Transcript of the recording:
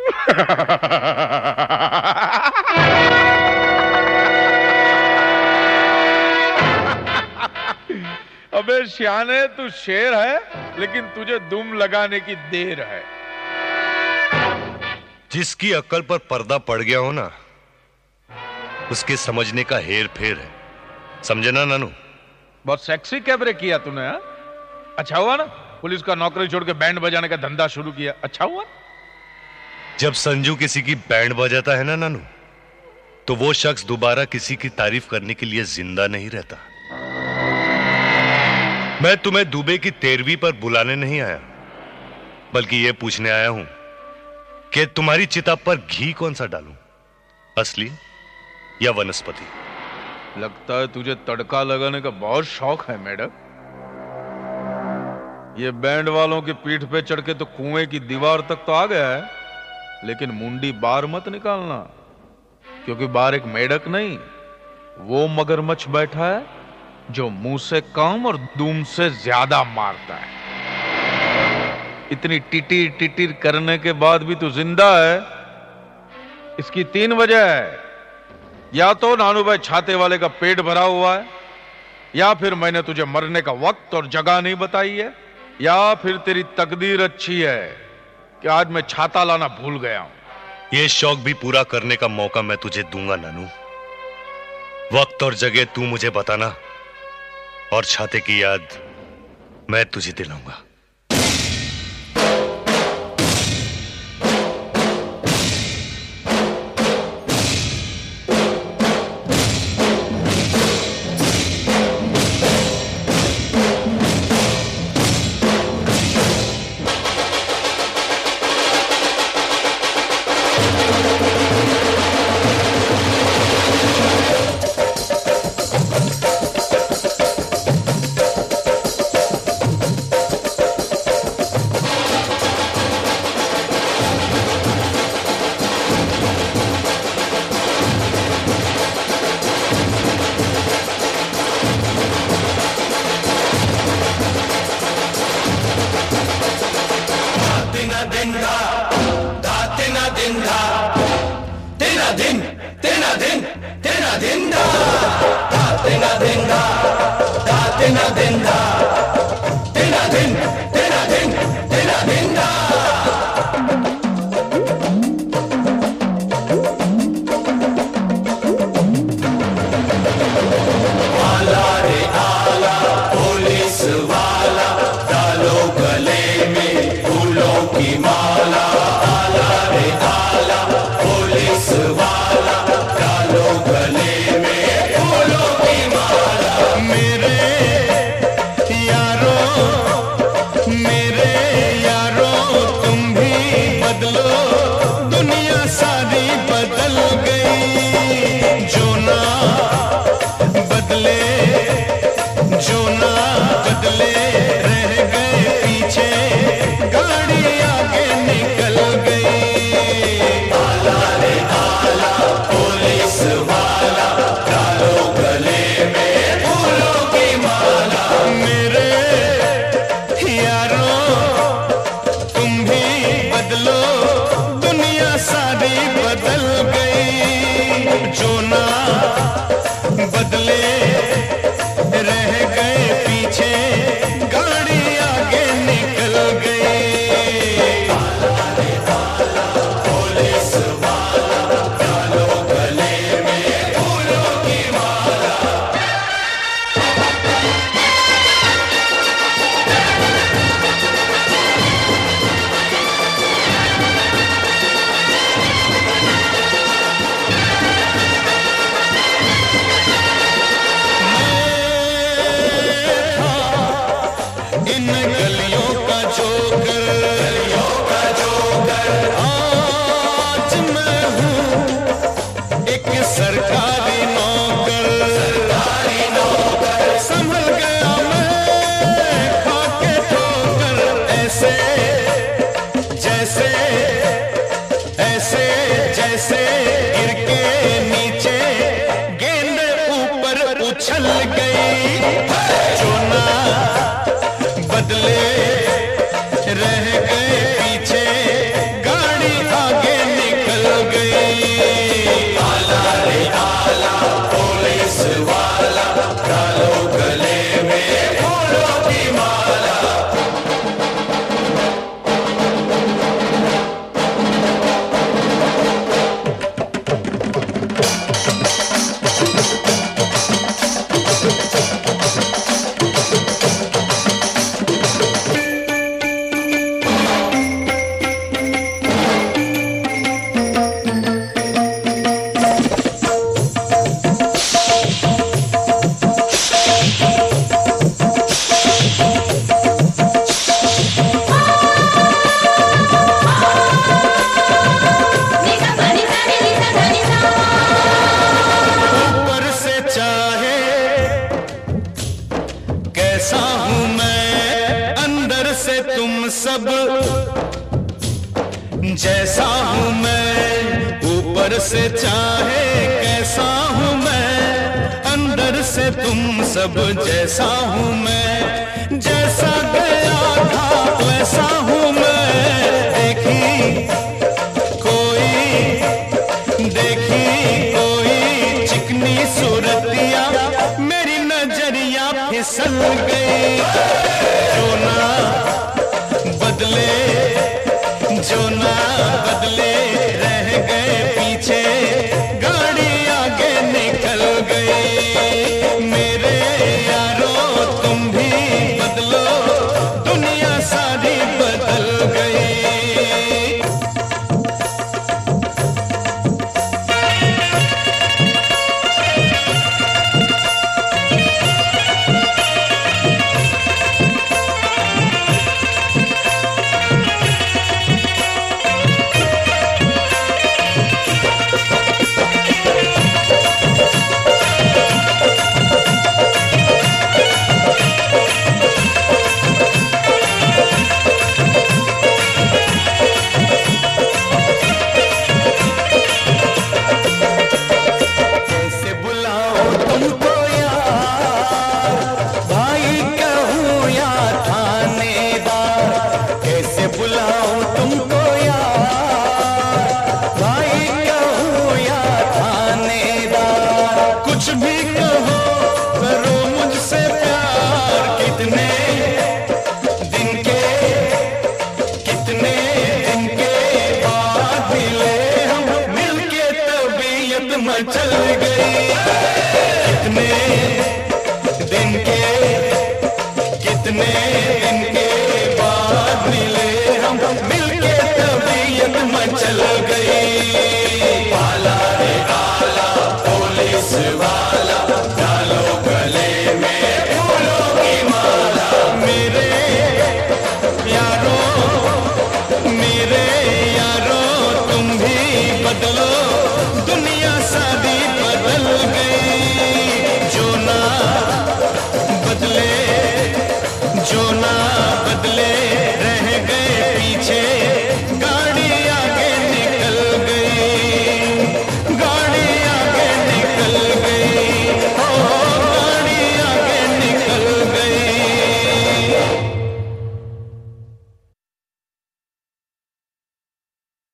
अबे श्याने, तू शेर है लेकिन तुझे दुम लगाने की देर है। जिसकी अक्ल पर पर्दा पड़ गया हो ना, उसके समझने का हेर फेर है। समझे ना नानू? बहुत सेक्सी कैबरे किया तूने। हा? अच्छा हुआ ना पुलिस का नौकरी छोड़ के बैंड बजाने का धंधा शुरू किया। अच्छा हुआ। जब संजू किसी की बैंड बजाता है ना नानू, तो वो शख्स दोबारा किसी की तारीफ करने के लिए जिंदा नहीं रहता। मैं तुम्हें दुबे की 13वीं पर बुलाने नहीं आया, बल्कि यह पूछने आया हूं कि तुम्हारी चिता पर घी कौन सा डालूं, असली या वनस्पति? लगता है तुझे तड़का लगाने का बहुत शौक है मैडम। ये बैंड वालों की पीठ पे चढ़ के तो कुएं की दीवार तक तो आ गया है, लेकिन मुंडी बाहर मत निकालना, क्योंकि बाहर एक मेढक नहीं, वो मगरमच्छ बैठा है जो मुंह से कम और दुम से ज्यादा मारता है। इतनी टिटिर टिटिर करने के बाद भी तू जिंदा है, इसकी 3 वजह है। या तो नानू भाई छाते वाले का पेट भरा हुआ है, या फिर मैंने तुझे मरने का वक्त और जगह नहीं बताई है, या फिर तेरी तकदीर अच्छी है कि आज मैं छाता लाना भूल गया हूं। यह शौक भी पूरा करने का मौका मैं तुझे दूंगा नानू। वक्त और जगह तू मुझे बताना, और छाते की याद मैं तुझे दिलाऊंगा। रह गए पीछे, गाड़ी आगे जैसा हूँ मैं ऊपर से चाहे कैसा हूँ मैं, अंदर से तुम सब जैसा हूँ मैं। जैसा गया था वैसा हूँ मैं। देखी कोई चिकनी सूरतिया मेरी नजरिया फिसल गई। जो ना बदले रह गए पीछे, गाड़ी आगे निकल गई। मेरे यारों तुम भी बदलो, दुनिया सारी बदल गई। कुछ भी कहो करो मुझसे प्यार। कितने दिन के बाद मिले हम, मिलके तबीयत मचल गई। कितने दिन के